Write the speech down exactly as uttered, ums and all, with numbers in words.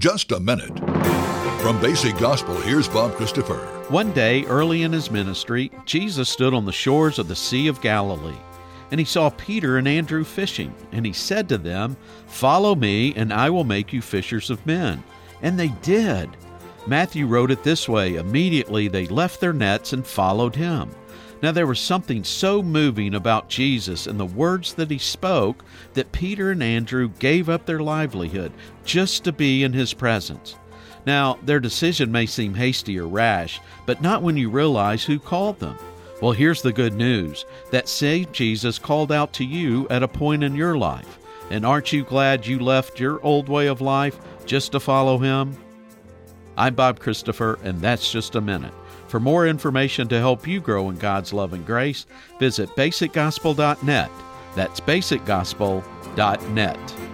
just a minute. From Basic Gospel, here's Bob Christopher. One day, early in his ministry, Jesus stood on the shores of the Sea of Galilee, and he saw Peter and Andrew fishing, and he said to them, "Follow me, and I will make you fishers of men." And they did. Matthew wrote it this way: immediately they left their nets and followed him. Now there was something so moving about Jesus and the words that he spoke that Peter and Andrew gave up their livelihood just to be in his presence. Now, their decision may seem hasty or rash, but not when you realize who called them. Well, here's the good news, that same Jesus called out to you at a point in your life. And aren't you glad you left your old way of life just to follow him? I'm Bob Christopher, and that's Just a Minute. For more information to help you grow in God's love and grace, visit basic gospel dot net. That's basic gospel dot net.